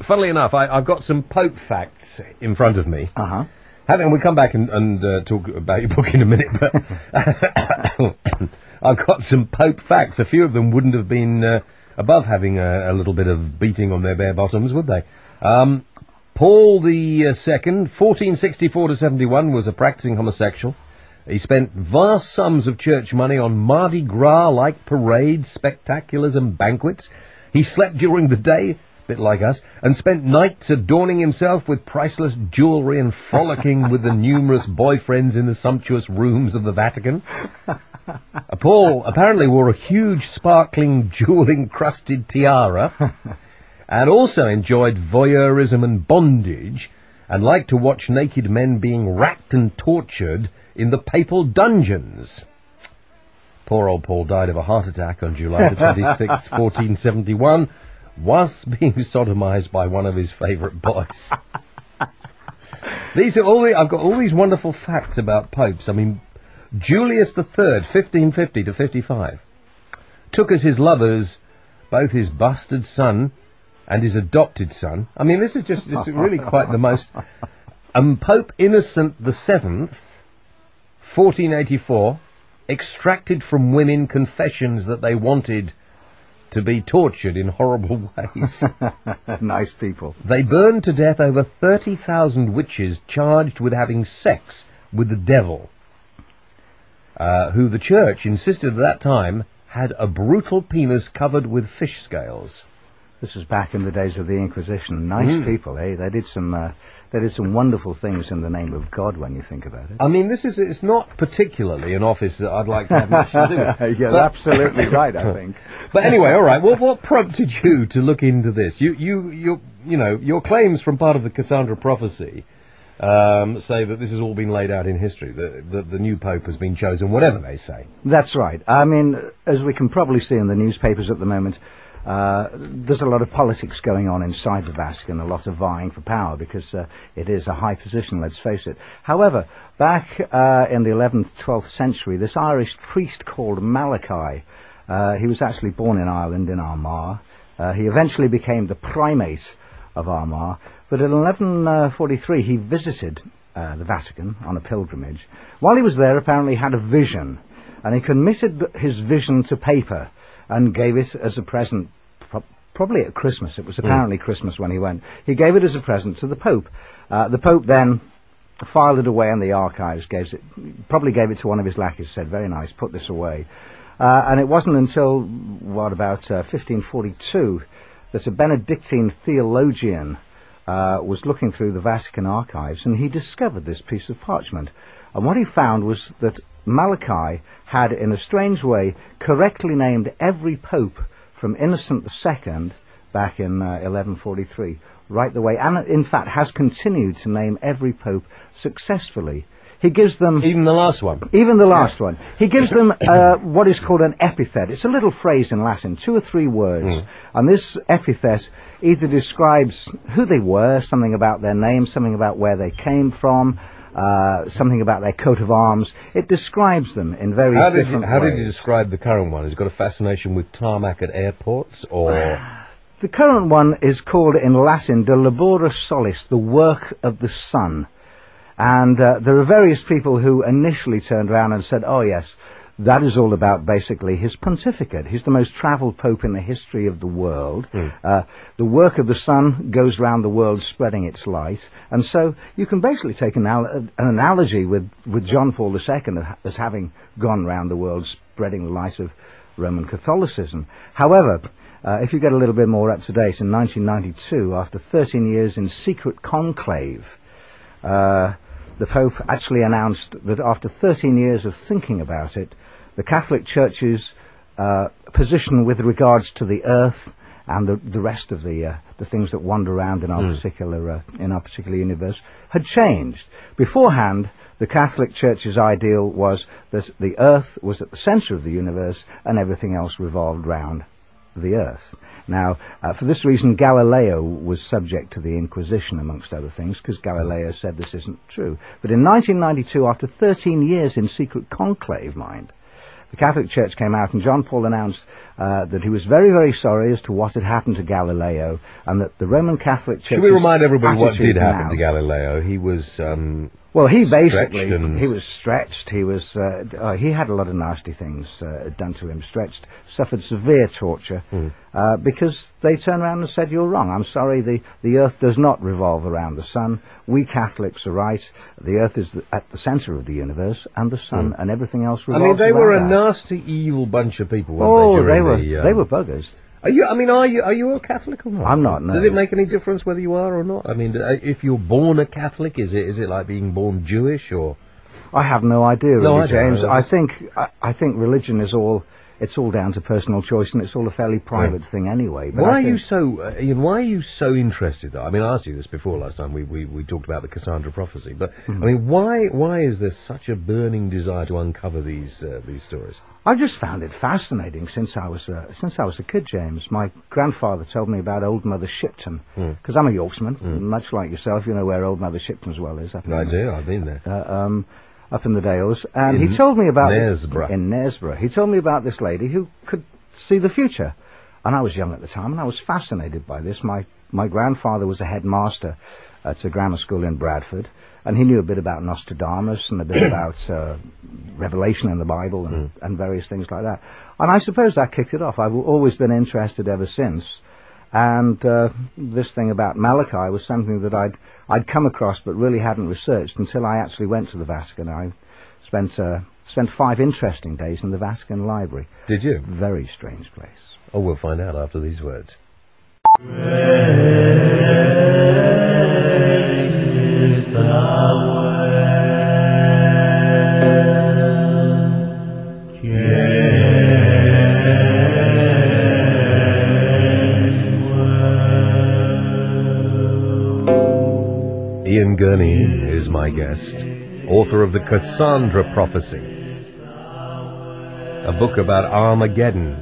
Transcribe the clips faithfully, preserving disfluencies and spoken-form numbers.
funnily enough, I, I've got some Pope facts in front of me. Uh-huh. Having, we'll come back and, and uh, talk about your book in a minute, but I've got some Pope facts. A few of them wouldn't have been uh, above having a, a little bit of beating on their bare bottoms, would they? Um, Paul the uh, Second, fourteen sixty-four to seventy-one, was a practicing homosexual. He spent vast sums of church money on Mardi Gras-like parades, spectaculars and banquets. He slept during the day, a bit like us, and spent nights adorning himself with priceless jewellery and frolicking with the numerous boyfriends in the sumptuous rooms of the Vatican. Paul apparently wore a huge, sparkling, jewel-encrusted tiara, and also enjoyed voyeurism and bondage, and liked to watch naked men being racked and tortured in the papal dungeons. Poor old Paul died of a heart attack on July the twenty-sixth, fourteen seventy-one, whilst being sodomized by one of his favourite boys. These are all the, I've got all these wonderful facts about popes. I mean, Julius the Third, fifteen fifty to fifty-five, took as his lovers both his bastard son and his adopted son. I mean, this is just this is really quite the most. Um, Pope Innocent the Seventh, fourteen eighty-four, extracted from women confessions that they wanted to be tortured in horrible ways. Nice people. They burned to death over thirty thousand witches charged with having sex with the devil, uh, who the church insisted at that time had a brutal penis covered with fish scales. This was back in the days of the Inquisition. Nice Mm. people, eh? They did some... Uh, They did some wonderful things in the name of God when you think about it. I mean, this is, it's not particularly an office that I'd like to have much to do with. You're but, absolutely right, I think. But anyway, all right, well, what prompted you to look into this? You, you, you, you know, your claims from part of the Cassandra prophecy um, say that this has all been laid out in history, that the, the new pope has been chosen, whatever they say. That's right. I mean, as we can probably see in the newspapers at the moment, Uh, there's a lot of politics going on inside the Vatican, a lot of vying for power, because uh, it is a high position, let's face it. However, back uh, in the eleventh, twelfth century, this Irish priest called Malachi, uh, he was actually born in Ireland, in Armagh. Uh, he eventually became the primate of Armagh, but in eleven forty-three he visited uh, the Vatican on a pilgrimage. While he was there, apparently he had a vision, and he committed his vision to paper and gave it as a present, pro probably at Christmas. It was apparently mm. Christmas when he went. He gave it as a present to the Pope. Uh, the Pope then filed it away in the archives, gave it, probably gave it to one of his lackeys, said, very nice, put this away. Uh, and it wasn't until, what, about uh, fifteen forty-two, that a Benedictine theologian uh, was looking through the Vatican archives, and he discovered this piece of parchment. And what he found was that Malachi had, in a strange way, correctly named every pope from Innocent the Second back in uh, eleven forty-three, right the way, and in fact has continued to name every pope successfully. He gives them... Even the last one? Even the last yeah. one. He gives them uh, what is called an epithet. It's a little phrase in Latin, two or three words. Mm. And this epithet either describes who they were, something about their name, something about where they came from, Uh, something about their coat of arms. It describes them in very how did different you, How ways. did you describe the current one? Has it got a fascination with tarmac at airports, or...? The current one is called in Latin De Labora Solis, the work of the sun. And uh, there are various people who initially turned around and said, oh yes, that is all about basically his pontificate. He's the most travelled pope in the history of the world. Mm. Uh, the work of the sun goes round the world spreading its light. And so you can basically take an, an analogy with, with John Paul the Second as having gone round the world spreading the light of Roman Catholicism. However, uh, if you get a little bit more up to date, in nineteen ninety-two, after thirteen years in secret conclave, uh, the Pope actually announced that after thirteen years of thinking about it, the Catholic Church's uh, position with regards to the earth and the, the rest of the uh, the things that wander around in our mm. particular uh, in our particular universe had changed. Beforehand, the Catholic Church's ideal was that the earth was at the centre of the universe and everything else revolved round the earth. Now, uh, for this reason, Galileo was subject to the Inquisition, amongst other things, because Galileo said this isn't true. But in nineteen ninety-two, after thirteen years in secret conclave, mind, the Catholic Church came out and John Paul announced uh, that he was very, very sorry as to what had happened to Galileo, and that the Roman Catholic Church... Should we remind everybody what did now, happen to Galileo? He was... Um, well, he basically... and... He was stretched. He was... Uh, uh, he had a lot of nasty things uh, done to him. Stretched, suffered severe torture, mm. uh, because they turned around and said, you're wrong. I'm sorry, the, the Earth does not revolve around the Sun. We Catholics are right. The Earth is the, at the centre of the universe, and the Sun mm. and everything else I revolves mean, they around were a that. nasty, evil bunch of people, weren't oh, they? they were, the, um, they were buggers. Are you? I mean, are you? Are you a Catholic or not? I'm not. No. Does it make any difference whether you are or not? I mean, if you're born a Catholic, is it is it like being born Jewish or? I have no idea, really, no, I James. know. I think I, I think religion is all. It's all down to personal choice, and it's all a fairly private yeah. thing anyway. But why I are think you so? Uh, Ian, why are you so interested? Though? I mean, I asked you this before last time. We we, we talked about the Cassandra prophecy, but mm-hmm. I mean, why why is there such a burning desire to uncover these uh, these stories? I just found it fascinating since I was uh, since I was a kid, James. My grandfather told me about Old Mother Shipton, because mm. I'm a Yorksman, mm. much like yourself. You know where Old Mother Shipton's well is. Up in I the, do. I've been there. Uh, um, up in the Dales, and in he told me about Knaresborough. in Knaresborough. He told me about this lady who could see the future, and I was young at the time, and I was fascinated by this. My my grandfather was a headmaster at a grammar school in Bradford, and he knew a bit about Nostradamus and a bit about uh, Revelation in the Bible and, mm. and various things like that. And I suppose that kicked it off. I've always been interested ever since. And uh, this thing about Malachi was something that I'd I'd come across but really hadn't researched until I actually went to the Vatican. I spent uh, spent five interesting days in the Vatican Library. Did you? Very strange place. Oh, we'll find out after these words. Ian Gurney is my guest, author of the Cassandra Prophecy, a book about Armageddon,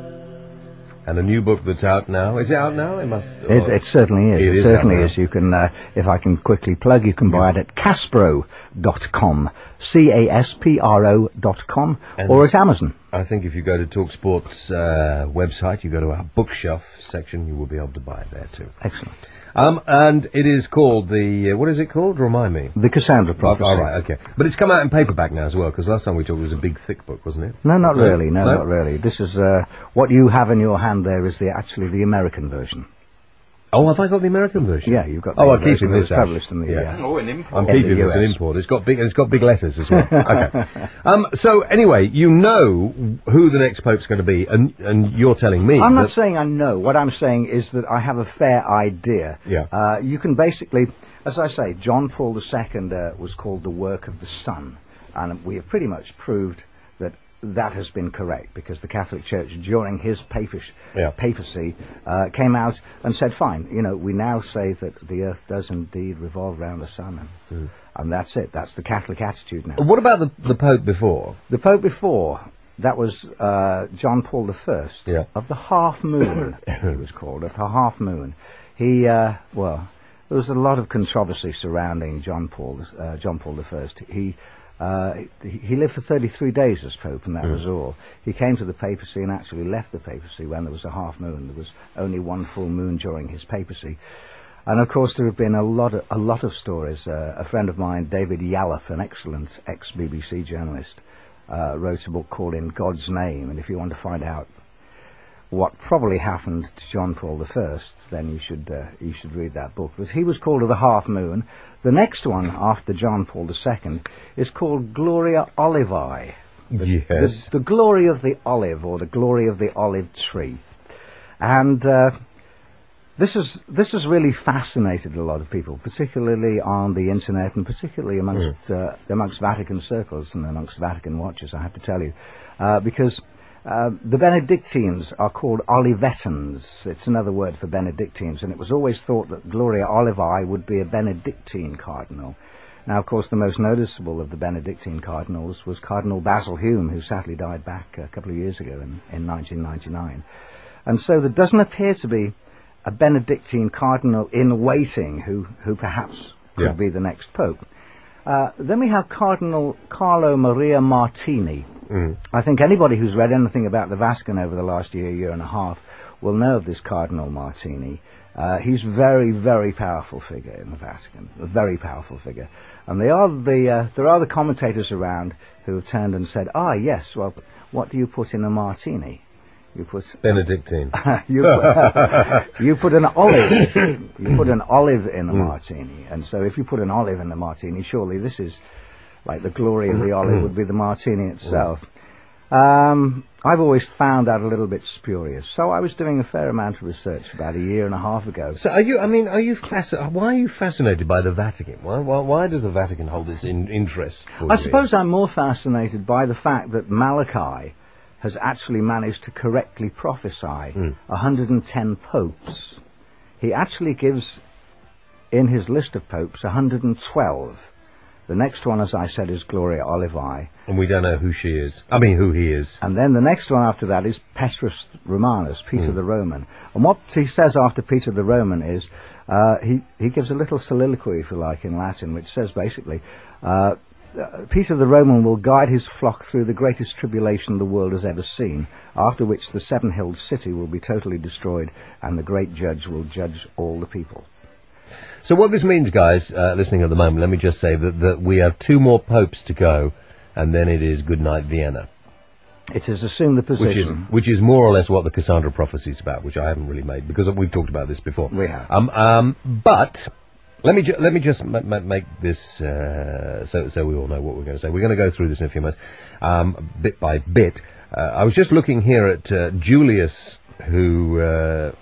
and a new book that's out now. Is it out now? It must. It, it certainly is. It, it is certainly is. You can, uh, if I can quickly plug, you can buy it at Caspro dot com, C A S P R O dot com, or at Amazon. I think if you go to TalkSport's uh, website, you go to our bookshelf section, you will be able to buy it there too. Excellent. Um, and it is called the, uh, what is it called? Remind me. The Cassandra Prophecy. Oh, right, okay. But it's come out in paperback now as well, because last time we talked it was a big, thick book, wasn't it? No, not really. No, no? not really. This is, uh, what you have in your hand there is the actually the American version. Oh, have I got the American version? Yeah, you've got the Oh, I'm version keeping that this was out. published in the, Yeah. uh, Oh, an import. I'm in keeping the this an U S. import. It's got big, it's got big letters as well. Okay. Um, so anyway, you know who the next pope's going to be, and and you're telling me. I'm not that saying I know. What I'm saying is that I have a fair idea. Yeah. Uh, you can basically, as I say, John Paul the Second uh, was called the work of the Son, and we have pretty much proved that that has been correct, because the Catholic Church, during his papish, Yeah. papacy, uh, came out and said, fine, you know, we now say that the earth does indeed revolve around the sun, and, mm. and that's it. That's the Catholic attitude now. What about the the pope before? The Pope before, that was uh, John Paul the First, Yeah. of the half moon, he was called, of the half moon. He, uh, well, there was a lot of controversy surrounding John Paul, uh, John Paul the First. He, uh, he, he lived for thirty-three days as Pope, and that mm. was all. He came to the papacy and actually left the papacy when there was a half moon. There was only one full moon during his papacy. And of course there have been a lot of, a lot of stories. Uh, a friend of mine, David Yallop, an excellent ex-B B C journalist, uh, wrote a book called In God's Name, and if you want to find out what probably happened to John Paul the First, then you should uh, you should read that book. But he was called of the half moon. The next one after John Paul the Second is called Gloria Olivi. The, Yes. the, the glory of the olive, or the glory of the olive tree. And uh, this is this has really fascinated a lot of people, particularly on the internet, and particularly amongst mm. uh, amongst Vatican circles and amongst Vatican watchers, I have to tell you, uh, because uh, the Benedictines are called Olivetans. It's another word for Benedictines, and it was always thought that Gloria Olivi would be a Benedictine cardinal. Now, of course, the most noticeable of the Benedictine cardinals was Cardinal Basil Hume, who sadly died back a couple of years ago in, in nineteen ninety-nine. And so there doesn't appear to be a Benedictine cardinal in waiting who, who perhaps could Yeah. be the next pope. Uh, then we have Cardinal Carlo Maria Martini, Mm. I think anybody who's read anything about the Vatican over the last year, year and a half, will know of this Cardinal Martini. Uh, he's a very, very powerful figure in the Vatican, a very powerful figure. And they are the, uh, there are the commentators around who have turned and said, ah, yes, well, what do you put in a martini? You put Benedictine. you, put, you put an olive. You put an olive in a mm. martini, and so if you put an olive in the martini, surely this is like the glory of the olive would be the martini itself. Um, I've always found that a little bit spurious, so I was doing a fair amount of research about a year and a half ago. So, are you? I mean, are you fasc- Why are you fascinated by the Vatican? Why? Why, why does the Vatican hold this in interest? For I you suppose here? I'm more fascinated by the fact that Malachi has actually managed to correctly prophesy mm. one hundred ten popes. He actually gives, in his list of popes, one hundred twelve. The next one, as I said, is Gloria Olivi. And we don't know who she is. I mean, who he is. And then the next one after that is Petrus Romanus, Peter mm. the Roman. And what he says after Peter the Roman is, uh, he, he gives a little soliloquy, if you like, in Latin, which says basically, uh, Uh, Peter the Roman will guide his flock through the greatest tribulation the world has ever seen, after which the seven-hilled city will be totally destroyed and the great judge will judge all the people. So what this means, guys, uh, listening at the moment, let me just say that, that we have two more popes to go, and then it is goodnight Vienna. It is assumed the position. Which is, which is more or less what the Cassandra prophecy is about, which I haven't really made, because we've talked about this before. We have. Um, um, but... Let me ju- let me just m- m- make this uh, so so we all know what we're going to say. We're going to go through this in a few minutes, um, bit by bit. Uh, I was just looking here at uh, Julius, who uh,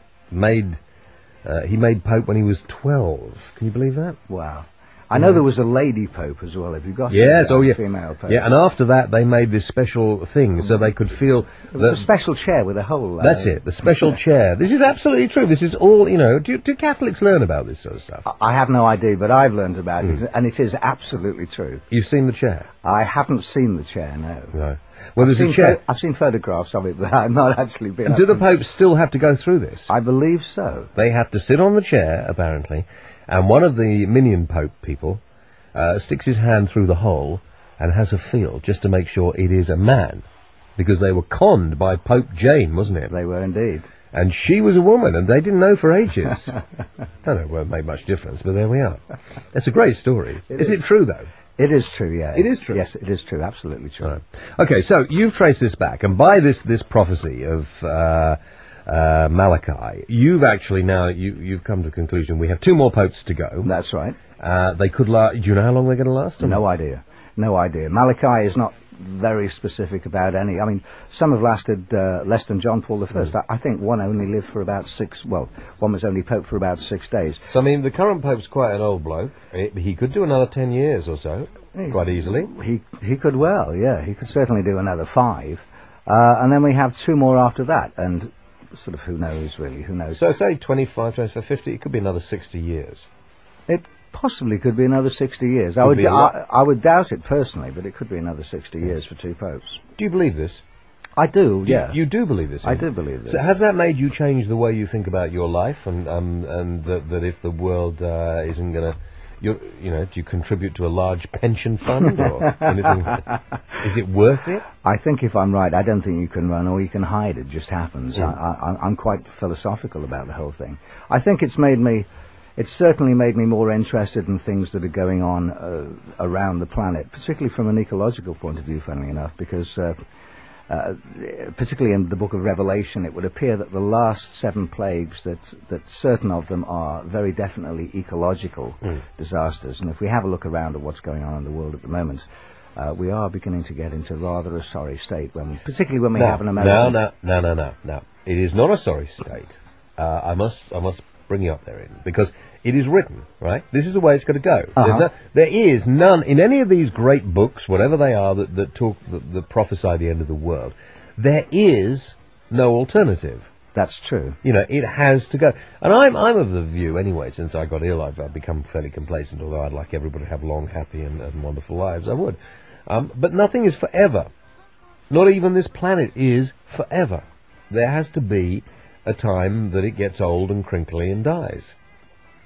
made uh, he made Pope when he was twelve. Can you believe that? Wow. I know there was a lady pope as well. Have you got yes, a oh yeah, female pope? Yeah, and after that they made this special thing so they could feel the special chair with a hole. Uh, that's it, the special chair. This is absolutely true. This is all, you know. Do, do Catholics learn about this sort of stuff? I have no idea, but I've learned about mm. it, and it is absolutely true. You've seen the chair? I haven't seen the chair. No. No. Well, I've there's a chair. I've seen photographs of it, but I've not actually been. And do the popes still have to go through this? I believe so. They have to sit on the chair, apparently, and one of the minion pope people Uh, sticks his hand through the hole and has a feel just to make sure it is a man, because they were conned by Pope Jane, wasn't it? They were indeed. And she was a woman, and they didn't know for ages. I don't know, it won't make much difference, but there we are. It's a great story. It is, is it true, though? It is true, yeah. It is true? Yes, it is true, absolutely true. Right. Okay, so you've traced this back, and by this, this prophecy of uh, uh, Malachi, you've actually now, you, you've come to the conclusion we have two more popes to go. That's right. Uh, they could last. Do you know how long they're going to last? No idea. No idea. Malachi is not very specific about any. I mean, some have lasted uh, less than John Paul the First. Mm. I, I think one only lived for about six. Well, one was only pope for about six days. So I mean, the current pope's quite an old bloke. He could do another ten years or so, he, quite easily. He he could well, yeah. He could certainly do another five, uh, and then we have two more after that, and sort of who knows really? Who knows? So say twenty-five, twenty-five, fifty. It could be another sixty years. It possibly could be another sixty years. I would, I, I would doubt it personally, but it could be another sixty years for two popes. Do you believe this? I do, yeah. You, you do believe this? I do believe this. So has that made you change the way you think about your life, and um, and that, that if the world uh, isn't going to, you you know, do you contribute to a large pension fund or anything? Is it worth it? I think if I'm right, I don't think you can run or you can hide. It just happens. Mm. I, I, I'm quite philosophical about the whole thing. I think it's made me. It's certainly made me more interested in things that are going on uh, around the planet, particularly from an ecological point of view, funnily enough, because uh, uh, particularly in the book of Revelation, it would appear that the last seven plagues, that, that certain of them are very definitely ecological mm. disasters. And if we have a look around at what's going on in the world at the moment, uh, we are beginning to get into rather a sorry state, when, particularly when we no, have an American... No, no, no, no, no, no. It is not a sorry state. Uh, I must, I must... bring you up there in, because it is written, right? This is the way it's going to go. Uh-huh. No, there is none, in any of these great books, whatever they are, that, that talk, that, that prophesy the end of the world, there is no alternative. That's true. You know, it has to go. And I'm, I'm of the view, anyway, since I got ill, I've, I've become fairly complacent, although I'd like everybody to have long, happy, and, and wonderful lives, I would. Um, but nothing is forever. Not even this planet is forever. There has to be a time that it gets old and crinkly and dies.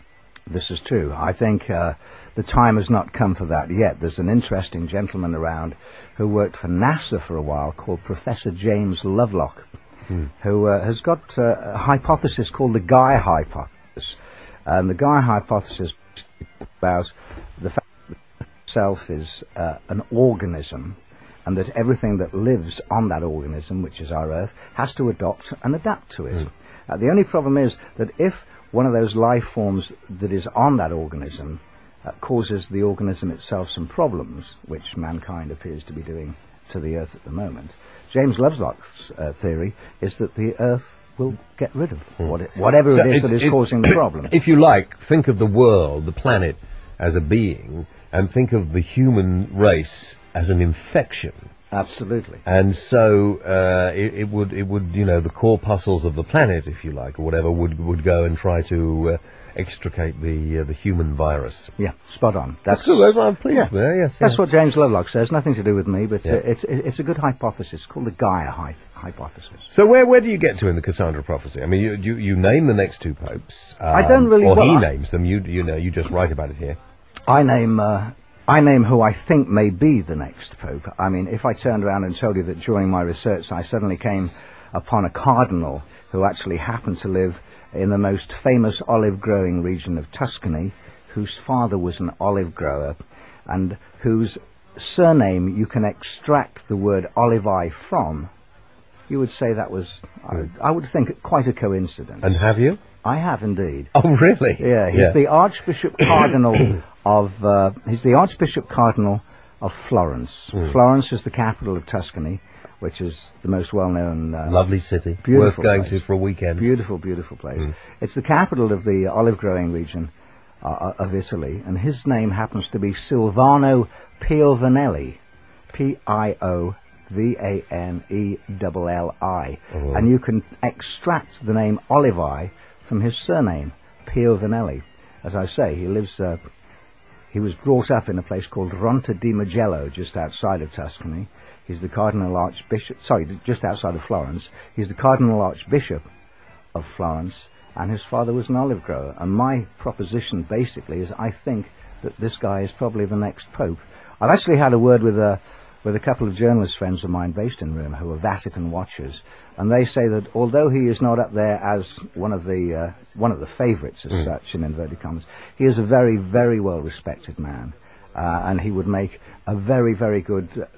This is true. I think uh, the time has not come for that yet. There's an interesting gentleman around who worked for NASA for a while called Professor James Lovelock, hmm. who uh, has got uh, a hypothesis called the Gaia hypothesis. And the Gaia hypothesis about the fact that itself is uh, an organism, and that everything that lives on that organism, which is our Earth, has to adopt and adapt to it. Mm. Uh, the only problem is that if one of those life forms that is on that organism uh, causes the organism itself some problems, which mankind appears to be doing to the Earth at the moment, James Lovelock's uh, theory is that the Earth will get rid of mm. what it, whatever so it is that is causing the problem. If you like, think of the world, the planet, as a being, and think of the human race as an infection. Absolutely. And so uh, it, it would, it would, you know, the corpuscles of the planet, if you like, or whatever, would would go and try to uh, extricate the uh, the human virus. Yeah, spot on. That's, That's good. I'm pleased yeah, there. Yes, that's yeah. what James Lovelock says. Nothing to do with me, but yeah. uh, it's it's a good hypothesis. It's called the Gaia hy- hypothesis. So where where do you get to in the Cassandra prophecy? I mean, you you, you name the next two popes. Um, I don't really. Or well, he I, names them. You you know. You just write about it here. I name. Uh, I name who I think may be the next Pope. I mean, if I turned around and told you that during my research I suddenly came upon a cardinal who actually happened to live in the most famous olive-growing region of Tuscany, whose father was an olive grower, and whose surname you can extract the word olivi from, you would say that was, mm. I, I would think, quite a coincidence. And have you? I have indeed. Oh, really? Yeah, he's yeah. the Archbishop Cardinal of, uh, he's the Archbishop Cardinal of Florence. Mm. Florence is the capital of Tuscany, which is the most well-known... Uh, Lovely city. Beautiful Worth going place. to for a weekend. Beautiful, beautiful place. Mm. It's the capital of the olive-growing region uh, of Italy, and his name happens to be Silvano Piovanelli. P I O V A N E L L I. Oh. And you can extract the name Olivi from his surname, Piovanelli. As I say, he lives... Uh, he was brought up in a place called Ronta di Magello, just outside of Tuscany. He's the Cardinal Archbishop... Sorry, just outside of Florence. He's the Cardinal Archbishop of Florence, and his father was an olive grower. And my proposition, basically, is I think that this guy is probably the next Pope. I've actually had a word with a, with a couple of journalist friends of mine based in Rome who are Vatican watchers, and they say that although he is not up there as one of the uh, one of the favourites as mm. such, in inverted commas, he is a very, very well respected man, uh, and he would make a very, very good. Uh,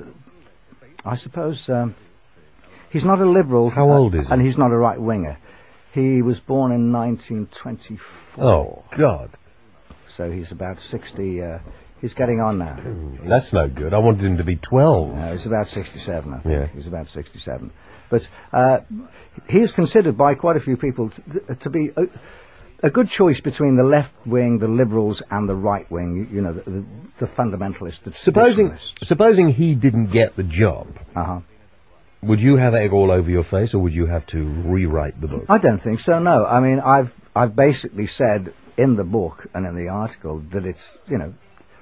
I suppose um, he's not a liberal. How uh, old is he? And he's not a right winger. He was born in nineteen twenty-four. Oh God! So he's about sixty. Uh, he's getting on now. Mm, that's no good. I wanted him to be twelve. No, he's about sixty-seven. I think. Yeah. He's about sixty-seven. But uh, he is considered by quite a few people to, to be a, a good choice between the left wing, the liberals, and the right wing. You know, the, the, the fundamentalists. The supposing, supposing he didn't get the job, uh-huh. would you have egg all over your face, or would you have to rewrite the book? I don't think so. No, I mean, I've I've basically said in the book and in the article that it's, you know,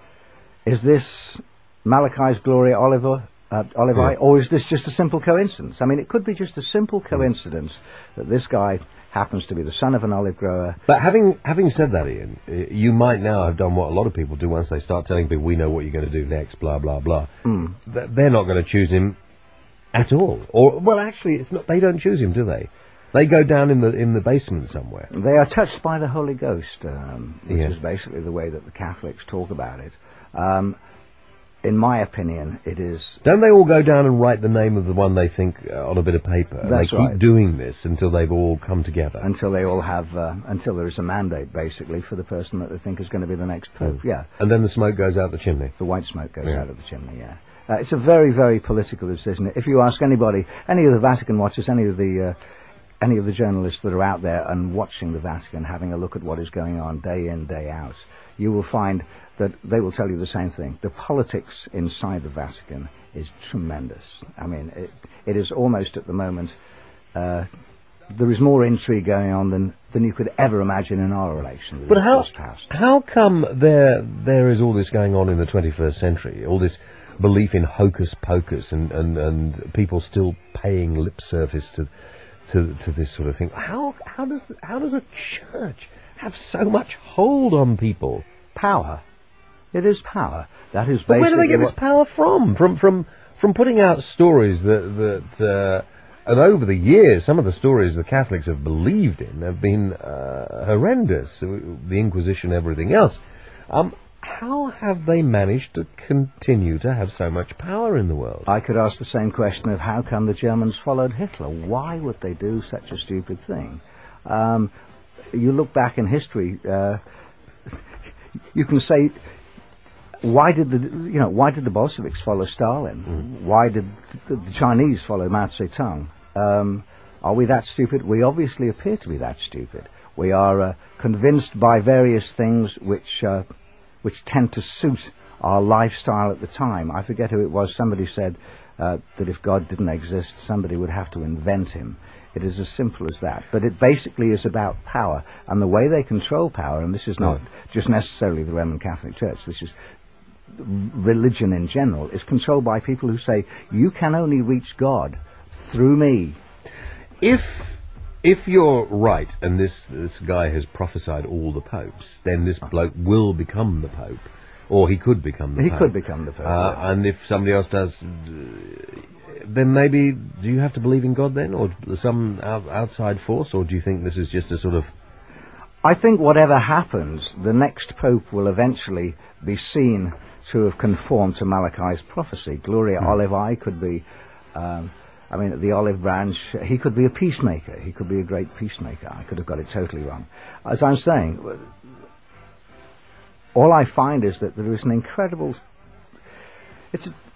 is this Malachi's Gloria Oliver? Uh, Olivi, yeah. Or is this just a simple coincidence? I mean, it could be just a simple coincidence that this guy happens to be the son of an olive grower. But having having said that, Ian, you might now have done what a lot of people do once they start telling people, we know what you're going to do next, blah, blah, blah. Mm. They're not going to choose him at all. Or, well, actually, it's not. They don't choose him, do they? They go down in the in the basement somewhere. They are touched by the Holy Ghost, um, which yeah. is basically the way that the Catholics talk about it. Um, In my opinion, it is... Don't they all go down and write the name of the one they think uh, on a bit of paper? And That's they keep right. doing this until they've all come together. Until they all have... Uh, until there is a mandate, basically, for the person that they think is going to be the next Pope, mm. yeah. And then the smoke goes out the chimney. The white smoke goes yeah. out of the chimney, yeah. Uh, it's a very, very political decision. If you ask anybody, any of the Vatican watchers, any of the... Uh, any of the journalists that are out there and watching the Vatican, having a look at what is going on day in, day out, you will find that they will tell you the same thing. The politics inside the Vatican is tremendous. I mean, it, it is almost at the moment, uh, there is more intrigue going on than, than you could ever imagine in our election. But how, how come there there is all this going on in the twenty-first century, all this belief in hocus pocus and, and, and people still paying lip service to... To, to this sort of thing. How how does how does a church have so much hold on people? Power. It is power. That is But basically where do they get what... this power from? From from from putting out stories that that uh, and over the years, some of the stories the Catholics have believed in have been uh, horrendous. The Inquisition, everything else. Um, how have they managed to continue to have so much power in the world? I could ask the same question of how come the Germans followed Hitler? Why would they do such a stupid thing? Um, you look back in history, uh, you can say, why did the you know why did the Bolsheviks follow Stalin? Mm. Why did the, the Chinese follow Mao Zedong? Um, are we that stupid? We obviously appear to be that stupid. We are uh, convinced by various things which uh, which tend to suit our lifestyle at the time. I forget who it was. Somebody said uh, that if God didn't exist, somebody would have to invent him. It is as simple as that. But it basically is about power and the way they control power. And this is not yeah. just necessarily the Roman Catholic Church. This is religion in general. Is controlled by people who say you can only reach God through me. If if you're right, and this this guy has prophesied all the popes, then this bloke will become the pope, or he could become the he pope. He could become the pope. Uh, yeah. And if somebody else does, then maybe do you have to believe in God then, or some out, outside force, or do you think this is just a sort of? I think whatever happens, the next pope will eventually be seen to have conformed to Malachi's prophecy. Gloria Hmm. Olivi could be. Um, I mean, the olive branch, he could be a peacemaker. He could be a great peacemaker. I could have got it totally wrong. As I'm saying, all I find is that there is an incredible... It's, a,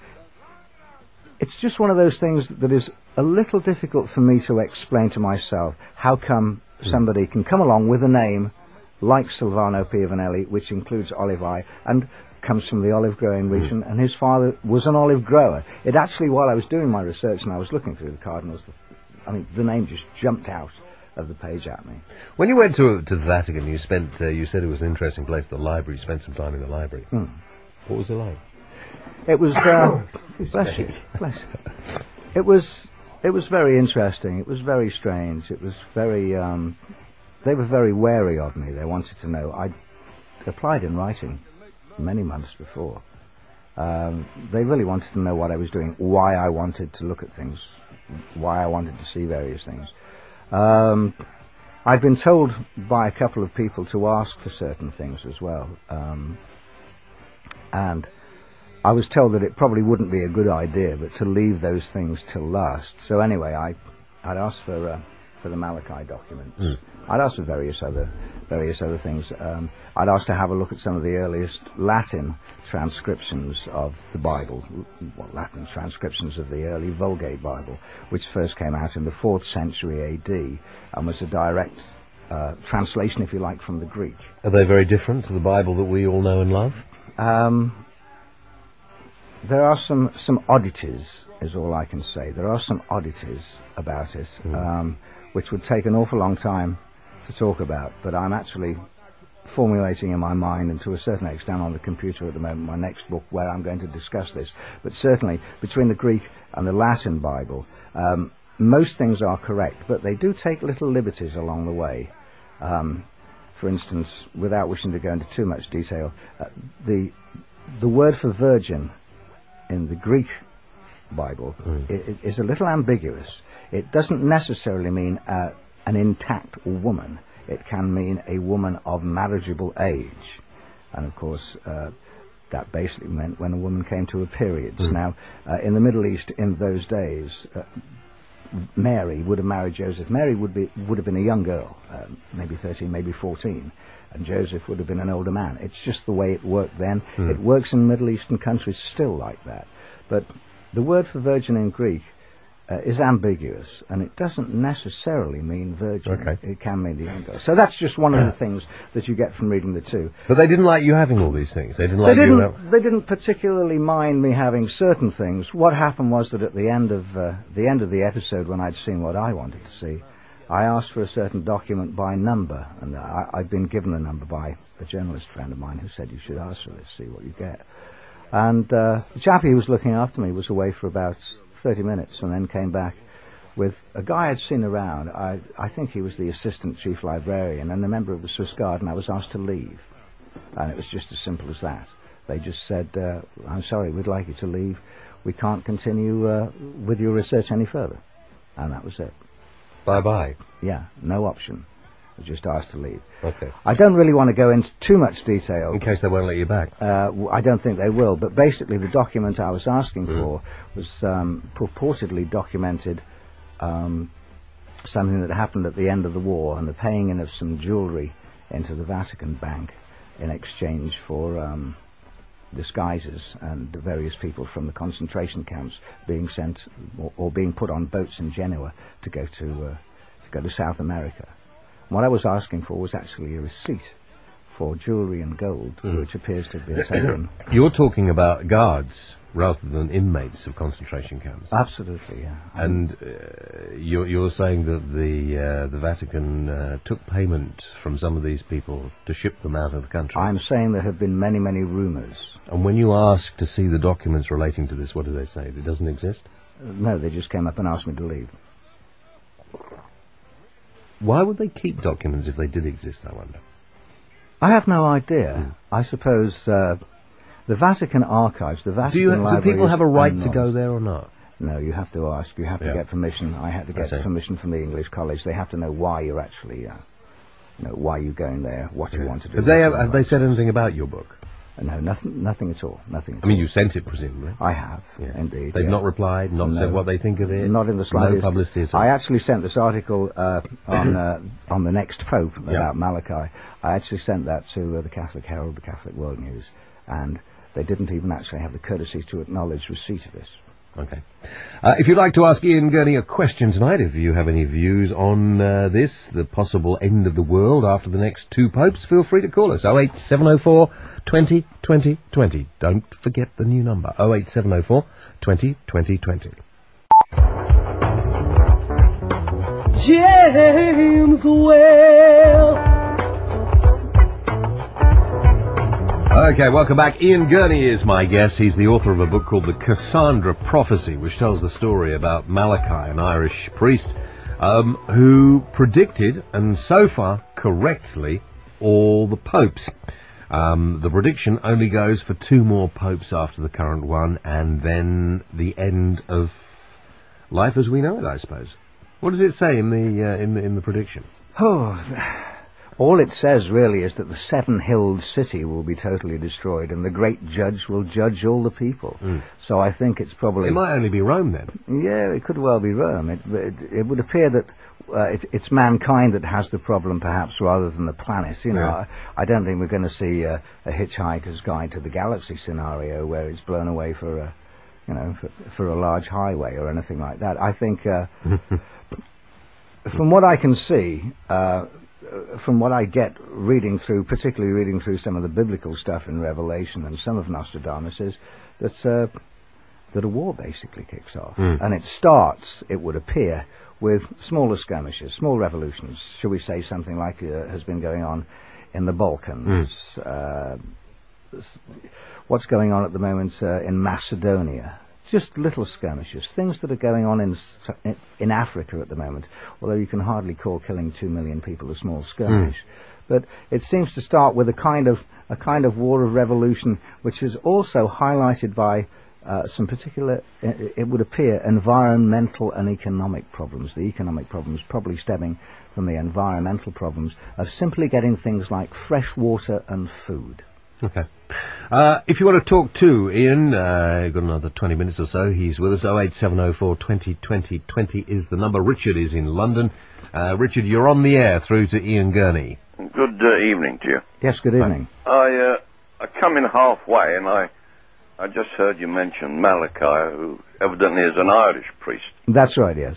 it's just one of those things that is a little difficult for me to explain to myself. How come somebody can come along with a name like Silvano Piovanelli, which includes Olivi, and comes from the olive growing region, and his father was an olive grower. It actually, while I was doing my research and I was looking through the cardinals, I mean, the name just jumped out of the page at me. When you went to to the Vatican, you spent, uh, you said it was an interesting place, the library. You spent some time in the library. Hmm. What was it like? It was, uh, bless you, bless you. It was, it was very interesting. It was very strange. It was very, um, they were very wary of me. They wanted to know. I applied in writing many months before. Um, they really wanted to know what I was doing, why I wanted to look at things, why I wanted to see various things. Um, I've been told by a couple of people to ask for certain things as well. Um, and I was told that it probably wouldn't be a good idea, but to leave those things till last. So anyway, I, I'd asked for uh, for the Malachi documents. Mm. I'd asked for various other various other things. Um, I'd asked to have a look at some of the earliest Latin transcriptions of the Bible, well, Latin transcriptions of the early Vulgate Bible, which first came out in the fourth century A D and was a direct uh, translation, if you like, from the Greek. Are they very different to the Bible that we all know and love? Um, there are some, some oddities, is all I can say. There are some oddities about it, mm. um, which would take an awful long time to talk about, but I'm actually formulating in my mind, and to a certain extent on the computer at the moment, my next book where I'm going to discuss this. But certainly, between the Greek and the Latin Bible, um, most things are correct, but they do take little liberties along the way. Um, for instance, without wishing to go into too much detail, uh, the the word for virgin in the Greek Bible mm. i- is a little ambiguous. It doesn't necessarily mean uh, an intact woman. It can mean a woman of marriageable age. And of course, uh, that basically meant when a woman came to her periods. Mm. Now, uh, in the Middle East in those days, uh, Mary would have married Joseph. Mary would be would have been a young girl, uh, maybe thirteen, maybe fourteen, and Joseph would have been an older man. It's just the way it worked then. Mm. It works in Middle Eastern countries still like that. But the word for virgin in Greek uh, is ambiguous, and it doesn't necessarily mean virgin. Okay. It can mean the young girl. So that's just one of the things that you get from reading the two. But they didn't like you having all these things. They didn't like they you. Didn't, they didn't particularly mind me having certain things. What happened was that at the end of uh, the end of the episode, when I'd seen what I wanted to see, I asked for a certain document by number, and I, I'd been given a number by a journalist friend of mine who said you should ask for this, see what you get. And uh, the chappie who was looking after me was away for about thirty minutes, and then came back with a guy I'd seen around. I, I think he was the assistant chief librarian and a member of the Swiss Guard, and I was asked to leave. And it was just as simple as that. They just said, uh, I'm sorry, we'd like you to leave. We can't continue uh, with your research any further. And that was it. Bye-bye. Yeah, no option. I was just asked to leave. Okay. I don't really want to go into too much detail. In case they won't let you back. Uh, w- I don't think they will, but basically the document I was asking mm. for was um, purportedly documented um, something that happened at the end of the war and the paying in of some jewellery into the Vatican Bank in exchange for um, disguises and various people from the concentration camps being sent or, or being put on boats in Genoa to go to, uh, to go to South America. What I was asking for was actually a receipt for jewellery and gold, mm. which appears to have been taken. You're talking about guards rather than inmates of concentration camps. Absolutely, yeah. And uh, you're, you're saying that the uh, the Vatican uh, took payment from some of these people to ship them out of the country? I'm saying there have been many, many rumours. And when you ask to see the documents relating to this, what do they say? It doesn't exist? Uh, no, they just came up and asked me to leave. Why would they keep documents if they did exist, I wonder? I have no idea. Mm. I suppose uh, the Vatican archives, the Vatican do, you, libraries... do people have a right to go there or not? No, you have to ask. You have to yeah. get permission. I had to get permission from the English College. They have to know why you're actually, uh, you know, why you're going there, what yeah. you want to do. Have they, have, have they said anything about your book? No, nothing, nothing at all. Nothing. At I mean, all. you sent it, presumably. I have, yeah. indeed. They've yeah. not replied, not no, said what they think of it. Not in the slightest. No publicity at all. I actually sent this article uh, on uh, on the next Pope about yeah. Malachi. I actually sent that to uh, the Catholic Herald, the Catholic World News, and they didn't even actually have the courtesy to acknowledge receipt of this. Okay. Uh, if you'd like to ask Ian Gurney a question tonight, if you have any views on uh, this, the possible end of the world after the next two popes, feel free to call us. oh eight seven oh four twenty twenty twenty. Don't forget the new number. oh eight seven oh four twenty twenty twenty. James Well. Okay, welcome back. Ian Gurney is my guest. He's the author of a book called The Cassandra Prophecy, which tells the story about Malachi, an Irish priest, um, who predicted, and so far correctly, all the popes. Um, the prediction only goes for two more popes after the current one, and then the end of life as we know it, I suppose. What does it say in the uh, in the, in the prediction? Oh. All it says, really, is that the seven-hilled city will be totally destroyed and the great judge will judge all the people. Mm. So I think it's probably... It might only be Rome, then. Yeah, it could well be Rome. It, it, it would appear that uh, it, it's mankind that has the problem, perhaps, rather than the planet. You know, yeah. I, I don't think we're going to see uh, a Hitchhiker's Guide to the Galaxy scenario where it's blown away for a, you know, for, for a large highway or anything like that. I think, uh, from what I can see... Uh, from what I get reading through, particularly reading through some of the biblical stuff in Revelation and some of Nostradamus, is that uh, that a war basically kicks off. Mm. And it starts, it would appear, with smaller skirmishes, small revolutions, shall we say something like uh, has been going on in the Balkans. Mm. Uh, what's going on at the moment uh, in Macedonia. Just little skirmishes, things that are going on in in Africa at the moment, although you can hardly call killing two million people a small skirmish. Mm. But it seems to start with a kind of a kind of war of revolution, which is also highlighted by uh, some particular, it, it would appear, environmental and economic problems. The economic problems probably stemming from the environmental problems of simply getting things like fresh water and food. Okay. Uh, if you want to talk to Ian, uh, got another twenty minutes or so, he's with us. oh eight seven oh four twenty twenty twenty is the number. Richard is in London. Uh, Richard, you're on the air through to Ian Gurney. Good uh, evening to you. Yes, good evening. I, uh, I come in halfway and I, I just heard you mention Malachi, who evidently is an Irish priest. That's right, yes.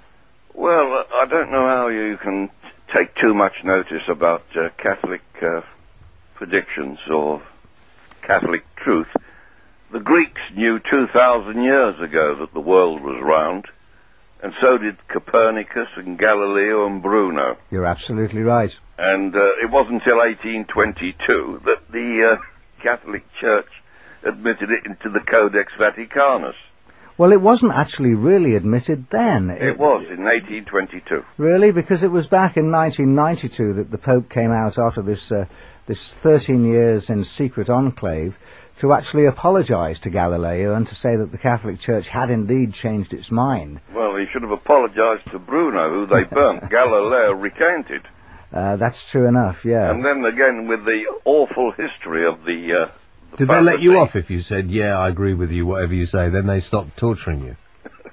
Well, uh, I don't know how you can t- take too much notice about uh, Catholic uh, predictions or Catholic truth. The Greeks knew two thousand years ago that the world was round, and so did Copernicus and Galileo and Bruno. You're absolutely right. And uh, it wasn't until eighteen twenty-two that the uh, Catholic Church admitted it into the Codex Vaticanus. Well, it wasn't actually really admitted then. It, it was in eighteen twenty-two. Really? Because it was back in nineteen ninety-two that the Pope came out after this uh, this thirteen years in secret enclave to actually apologise to Galileo and to say that the Catholic Church had indeed changed its mind. Well, he should have apologised to Bruno, who they burnt. Galileo recanted. Uh, that's true enough, yeah. And then again with the awful history of the... Uh, the Did they let you off if you said, yeah, I agree with you, whatever you say, then they stopped torturing you?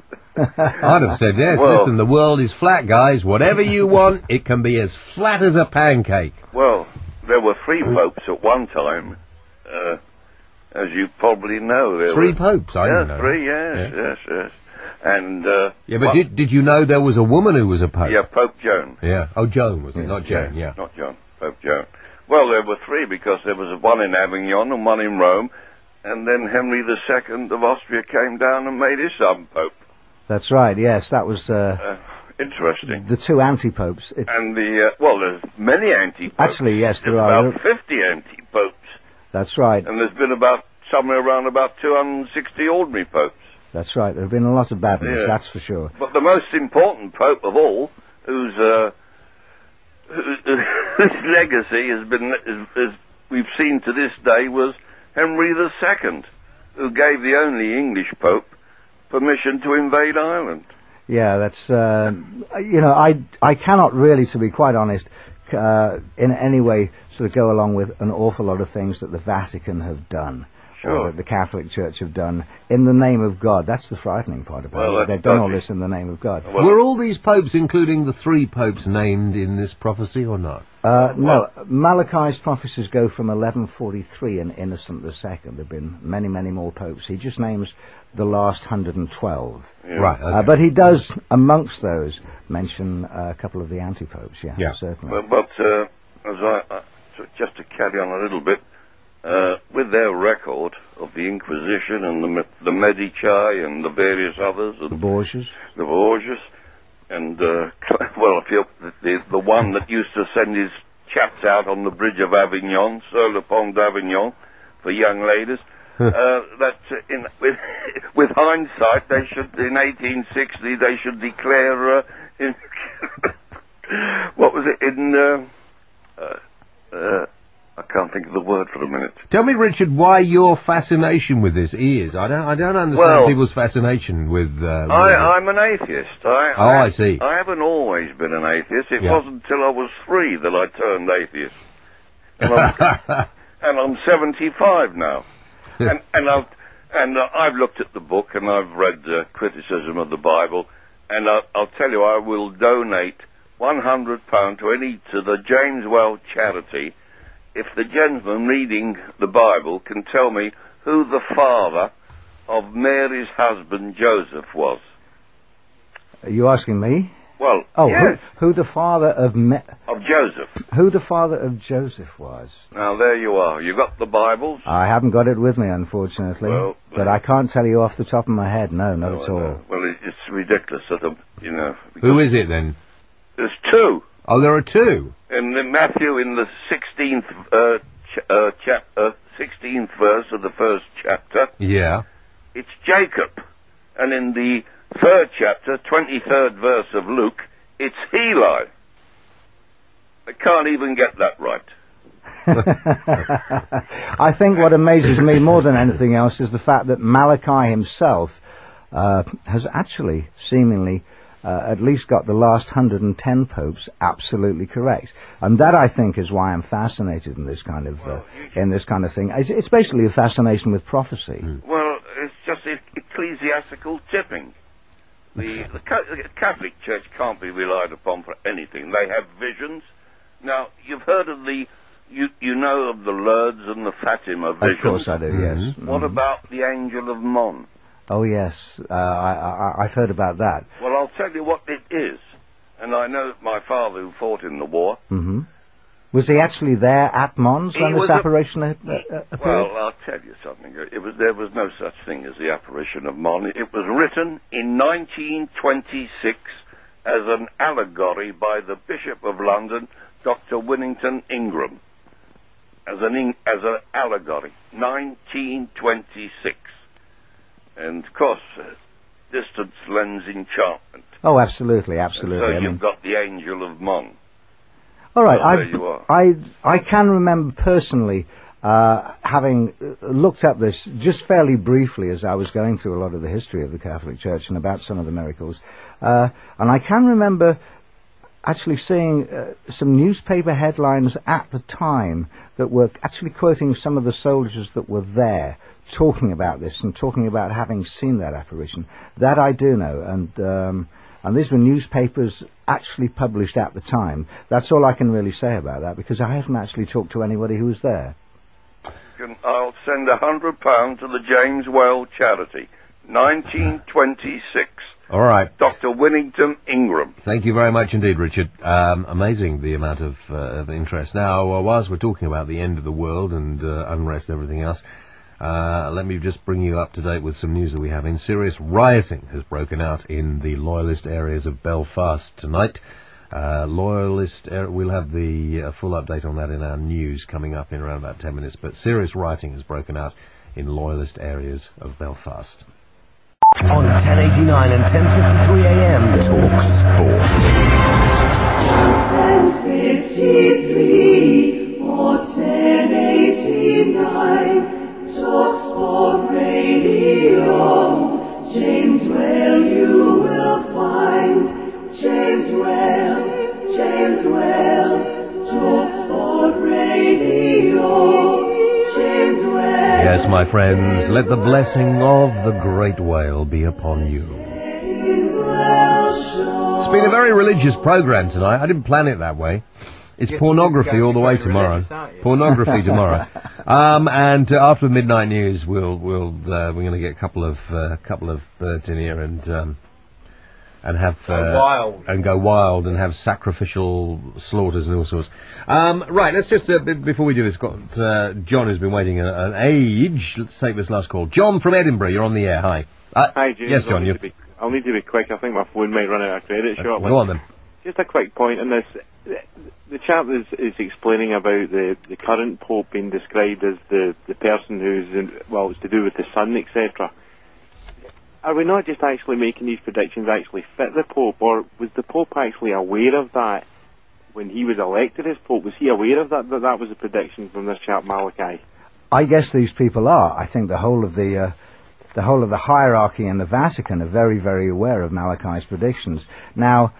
I'd have said, yes, well, listen, the world is flat, guys. Whatever you want, it can be as flat as a pancake. Well, there were three popes at one time, uh, as you probably know. There three were, popes, I yeah, don't know. Three, yes, yeah. yes, yes. And, uh... Yeah, but did, did you know there was a woman who was a pope? Yeah, Pope Joan. Yeah. Oh, Joan, was it? Yeah, Not Joan, yeah. Not Joan, Pope Joan. Well, there were three because there was one in Avignon and one in Rome, and then Henry the Second of Austria came down and made his son Pope. That's right, yes, that was... Uh, uh, interesting. The two anti-popes. It's and the, uh, well, there's many anti-popes. Actually, yes, there there's are. about fifty anti-popes. That's right. And there's been about, somewhere around about two hundred sixty ordinary popes. That's right, there have been a lot of bad ones, yeah. that's for sure. But the most important pope of all, whose, uh, whose, whose legacy has been, as, as we've seen to this day, was Henry the Second, who gave the only English pope permission to invade Ireland. Yeah, that's, uh, you know, I, I cannot really, to be quite honest, uh, in any way sort of go along with an awful lot of things that the Vatican have done. Sure. Or that the Catholic Church have done in the name of God. That's the frightening part about well, it. They've done dodgy. all this in the name of God. Well, were all these popes, including the three popes, named in this prophecy or not? Uh, no, Malachi's prophecies go from eleven forty-three and Innocent the Second. There have been many, many more popes. He just names the last one hundred twelve. Yeah. Right, okay. uh, but he does, amongst those, mention uh, a couple of the anti-popes, yeah, yeah. certainly. Well, but uh, as I, uh, so just to carry on a little bit, uh, with their record of the Inquisition and the, the Medici and the various others, and the Borgias, the Borgias, and uh, well, if you the the one that used to send his chaps out on the bridge of Avignon, Sur le Pont d'Avignon, for young ladies. uh, that uh, in with with hindsight, they should in eighteen sixty they should declare uh, in what was it in uh, uh, uh, I can't think of the word for a minute. Tell me, Richard, why your fascination with this is. I don't I don't understand well, people's fascination with. Uh, with I, I'm an atheist. I, oh, I, I see. I haven't always been an atheist. It yeah. wasn't until I was three that I turned atheist, and I'm, and I'm seventy-five now. and and I've and uh, I've looked at the book and I've read uh, criticism of the Bible, and I'll, I'll tell you I will donate one hundred pound to any to the James Well charity if the gentleman reading the Bible can tell me who the father of Mary's husband Joseph was. Are you asking me? Well, oh, yes. who, who the father of Me- of Joseph? Who the father of Joseph was? Now there you are. You got the Bibles? I haven't got it with me, unfortunately. Well, but I can't tell you off the top of my head. No, not no, at all. Well, it, it's ridiculous that um, you know. Who is it then? There's two. Oh, there are two. In the Matthew, in the sixteenth uh, ch- uh, chap- uh, sixteenth verse of the first chapter. Yeah. It's Jacob, and in the third chapter, twenty-third verse of Luke, it's Heli. I can't even get that right. I think what amazes me more than anything else is the fact that Malachi himself uh, has actually, seemingly, uh, at least got the last one hundred ten popes absolutely correct, and that I think is why I'm fascinated in this kind of uh, in this kind of thing. It's, it's basically a fascination with prophecy. Well, it's just ecclesiastical tipping. The, the Catholic Church can't be relied upon for anything. They have visions. Now, you've heard of the, you you know of the Lourdes and the Fatima visions. Of course I do, yes. Mm-hmm. What Mm-hmm. about the Angel of Mon? Oh, yes. Uh, I, I, I've heard about that. Well, I'll tell you what it is. And I know my father, who fought in the war. Mm-hmm. Was he actually there at Mons He when this was a- apparition had, uh, appeared? Well, I'll tell you something. It was there was no such thing as the apparition of Mon. It was written in nineteen twenty-six as an allegory by the Bishop of London, Doctor Winnington Ingram, as an in, as an allegory, nineteen twenty-six. And of course, uh, distance lends enchantment. Oh, absolutely, absolutely. And so I you've mean, got the Angel of Mon. all right, Oh, there you are. I, I, I can remember personally uh, having looked up this just fairly briefly as I was going through a lot of the history of the Catholic Church and about some of the miracles. Uh, and I can remember actually seeing uh, some newspaper headlines at the time that were actually quoting some of the soldiers that were there talking about this and talking about having seen that apparition. That I do know, and um, and these were newspapers actually published at the time. That's all I can really say about that, because I haven't actually talked to anybody who was there. I'll send a hundred pounds to the James Whale charity, nineteen twenty-six. All right. Doctor Winnington Ingram. Thank you very much indeed, Richard. Um, amazing the amount of, uh, of interest. Now, uh, whilst we're talking about the end of the world and uh, unrest and everything else, uh, let me just bring you up to date with some news that we have in. Serious rioting has broken out in the Loyalist areas of Belfast tonight. Uh, Loyalist, er- we'll have the uh, full update on that in our news coming up in around about ten minutes, but serious rioting has broken out in Loyalist areas of Belfast. On ten eighty-nine and ten fifty-three a m, Talk Sport. ten fifty-three or ten eighty-nine, Talk Sport Radio. James Whale you will find. James Whale, James Whale, Talk Sport Radio. James Whale. Yes, my friends, let the blessing of the great whale be upon you. It's been a very religious program tonight. I didn't plan it that way. It's pornography all the way tomorrow. Pornography tomorrow. Um, and uh, after the midnight news, we'll we'll uh, we're going to get a couple of uh, couple of birds in here and um, and have uh, go wild and go wild and have sacrificial slaughters and all sorts. Um, right, let's just uh, b- before we do this, got uh, John who's been waiting a, an age. Let's take this last call. John from Edinburgh, you're on the air. Hi. Uh, Hi, James. yes, John. I'll need, You. to be, I'll need to be quick. I think my phone might run out of credit shortly. Go on then. Just a quick point on this. The chap is, is explaining about the, the current Pope being described as the, the person who's, in, well, it's to do with the sun, et cetera. Are we not just actually making these predictions actually fit the Pope, or was the Pope actually aware of that when he was elected as Pope? Was he aware of that, that that was a prediction from this chap Malachi? I guess these people are. I think the whole of the uh, the whole of the hierarchy in the Vatican are very, very aware of Malachi's predictions. Now,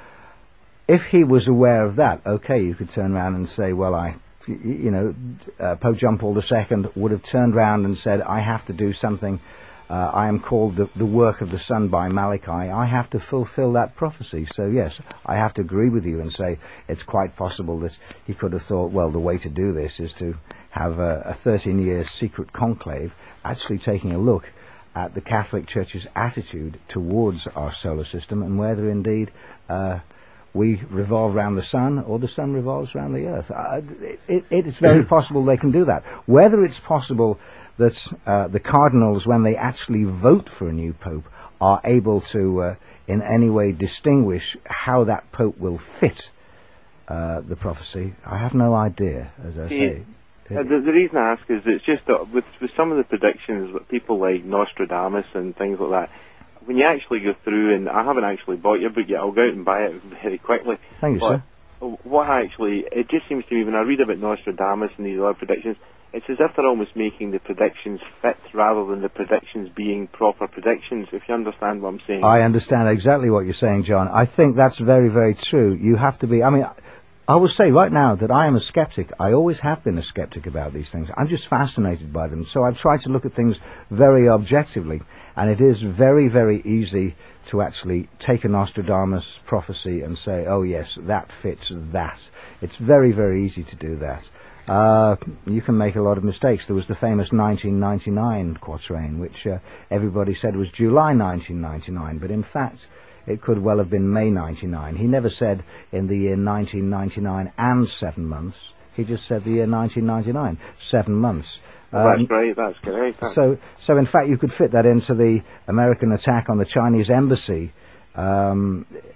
if he was aware of that, okay, you could turn around and say, well, I, you know, uh, Pope John Paul the Second would have turned around and said, I have to do something. Uh, I am called the, the work of the Son by Malachi. I have to fulfill that prophecy. So, yes, I have to agree with you and say it's quite possible that he could have thought, well, the way to do this is to have a thirteen-year secret conclave actually taking a look at the Catholic Church's attitude towards our solar system and whether indeed uh, we revolve around the sun or the sun revolves around the earth. Uh, it, it is very possible they can do that. Whether it's possible that uh, the cardinals, when they actually vote for a new pope, are able to uh, in any way distinguish how that pope will fit uh, the prophecy, I have no idea, as I say. Uh, the, the reason I ask is it's just that with, with some of the predictions, with people like Nostradamus and things like that, when you actually go through, and I haven't actually bought your book yet, I'll go out and buy it very quickly. Thank you, but sir. What actually, it just seems to me, when I read about Nostradamus and these other predictions, it's as if they're almost making the predictions fit rather than the predictions being proper predictions, if you understand what I'm saying. I understand exactly what you're saying, John. I think that's very, very true. You have to be, I mean, I will say right now that I am a skeptic. I always have been a skeptic about these things. I'm just fascinated by them. So I've tried to look at things very objectively. And it is very, very easy to actually take a Nostradamus prophecy and say, oh yes, that fits that. It's very, very easy to do that. Uh, you can make a lot of mistakes. There was the famous nineteen ninety-nine quatrain, which uh, everybody said was July nineteen ninety-nine, but in fact it could well have been May ninety-nine. He never said in the year nineteen ninety-nine and seven months. He just said the year nineteen ninety-nine, seven months. Um, that's right, that's correct. So, so in fact you could fit that into the American attack on the Chinese embassy um,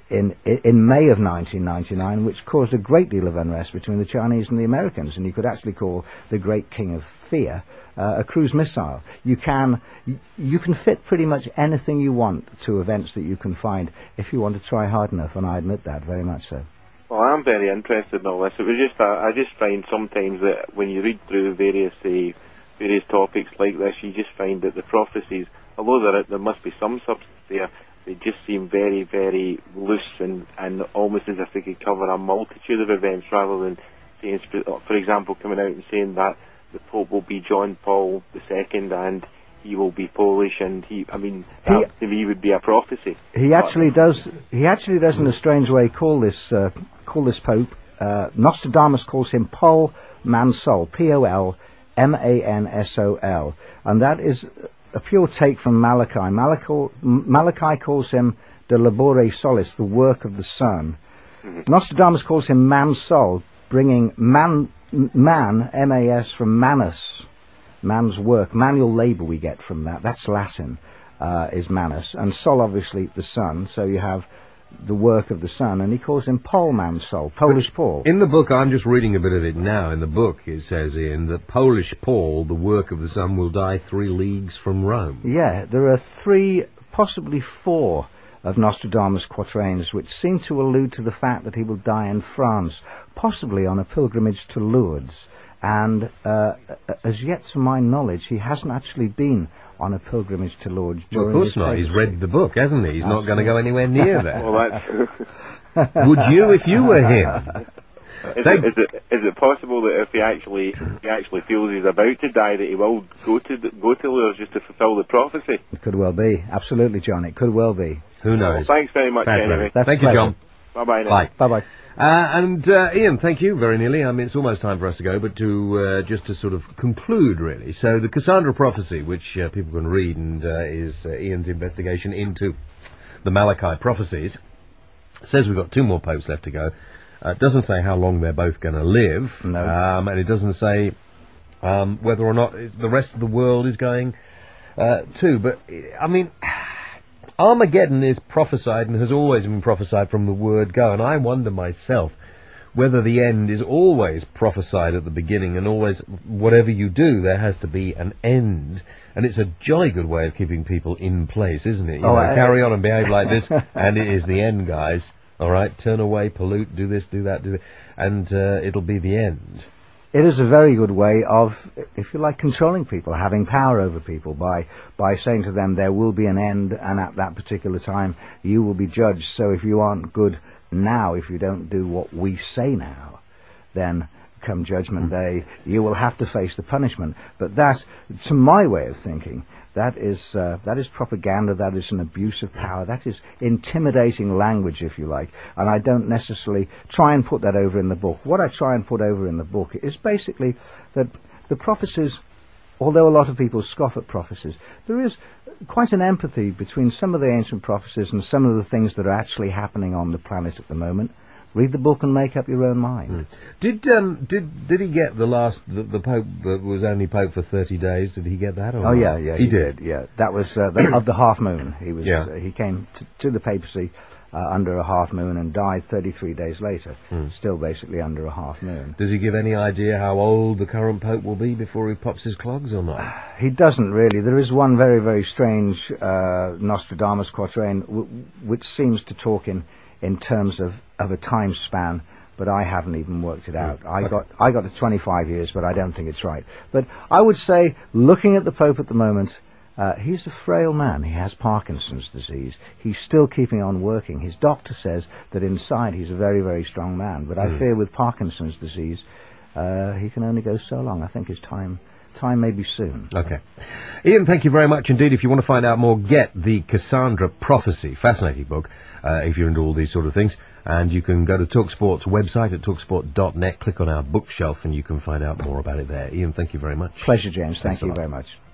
in in May of nineteen ninety-nine, which caused a great deal of unrest between the Chinese and the Americans, and you could actually call the Great King of Fear uh, a cruise missile. You can you can fit pretty much anything you want to events that you can find if you want to try hard enough, and I admit that very much so. Well, I'm very interested in all this. It was just uh, I just find sometimes that when you read through various uh, various topics like this, you just find that the prophecies, although there there must be some substance there, they just seem very, very loose and, and almost as if they could cover a multitude of events rather than saying, for example, coming out and saying that the Pope will be John Paul the Second and he will be Polish, and he, I mean, that he, to me would be a prophecy. He actually does, he actually does in a strange way call this, uh, call this Pope, uh, Nostradamus calls him Pol Mansol, P O L M A N S O L, and that is a pure take from Malachi. Malachi, Malachi calls him de labore solis, the work of the sun. Mm-hmm. Nostradamus calls him Mansol, bringing man, man, M A S, from manus, man's work, manual labour we get from that. That's Latin, uh, is manus, and sol obviously the sun, so you have the work of the sun, and he calls him Pol Mansol, Polish but Paul. In the book, I'm just reading a bit of it now, in the book it says, Ian, that Polish Paul, the work of the sun, will die three leagues from Rome. Yeah, there are three, possibly four, of Nostradamus' quatrains which seem to allude to the fact that he will die in France, possibly on a pilgrimage to Lourdes. And uh, as yet to my knowledge, he hasn't actually been on a pilgrimage to Lourdes during well, of course his not. He's read the book, hasn't he? He's Absolutely. not going to go anywhere near that. Well, that's Would you if you were him? Is it, is it is it possible that if he actually if he actually feels he's about to die, that he will go to the, go to Lourdes just to fulfil the prophecy? It could well be. Absolutely, John. It could well be. Who knows? Well, thanks very much, Thanks, anyway. Thank you, John. Bye bye. Bye. Bye bye. Uh, and uh, Ian, thank you very nearly. I mean, it's almost time for us to go, but to uh, just to sort of conclude, really. So the Cassandra prophecy, which uh, people can read, and uh, is uh, Ian's investigation into the Malachi prophecies, says we've got two more popes left to go. Uh, it doesn't say how long they're both going to live, no. um, and it doesn't say um, whether or not the rest of the world is going uh, too. But I mean, Armageddon is prophesied and has always been prophesied from the word go, and I wonder myself whether the end is always prophesied at the beginning, and always, whatever you do, there has to be an end. And it's a jolly good way of keeping people in place, isn't it? You oh, know, I, carry on and behave like this, and it is the end, guys. All right, turn away, pollute, do this, do that, do that, and uh, it'll be the end. It is a very good way of, if you like, controlling people, having power over people by by saying to them there will be an end, and at that particular time you will be judged. So if you aren't good now, if you don't do what we say now, then come Judgment Day you will have to face the punishment. But that, to my way of thinking, that is uh, that is propaganda, that is an abuse of power, that is intimidating language, if you like, and I don't necessarily try and put that over in the book. What I try and put over in the book is basically that the prophecies, although a lot of people scoff at prophecies, there is quite an empathy between some of the ancient prophecies and some of the things that are actually happening on the planet at the moment. Read the book and make up your own mind. Mm. Did um did did he get the last the, the Pope that was only Pope for thirty days? Did he get that? Or oh not? yeah, yeah, he, he did. did. Yeah, that was uh, the, of the half moon. He was. Yeah. Uh, he came to, to the papacy uh, under a half moon and died thirty-three days later. Mm. Still basically under a half moon. Does he give any idea how old the current Pope will be before he pops his clogs or not? He doesn't really. There is one very very strange uh, Nostradamus quatrain w- which seems to talk in in terms of of a time span. But I haven't even worked it out. I got I got to twenty-five years, but I don't think it's right. But I would say, looking at the Pope at the moment, uh, he's a frail man. He has Parkinson's disease. He's still keeping on working. His doctor says that inside he's a very, very strong man. But mm. I fear with Parkinson's disease, uh, he can only go so long. I think his time... Time may be soon. Okay. Ian, thank you very much indeed. If you want to find out more, get the Cassandra Prophecy. Fascinating book, uh, if you're into all these sort of things. And you can go to TalkSport's website at talksport dot net, click on our bookshelf, and you can find out more about it there. Ian, thank you very much. Pleasure, James. Thanks Thank you very much.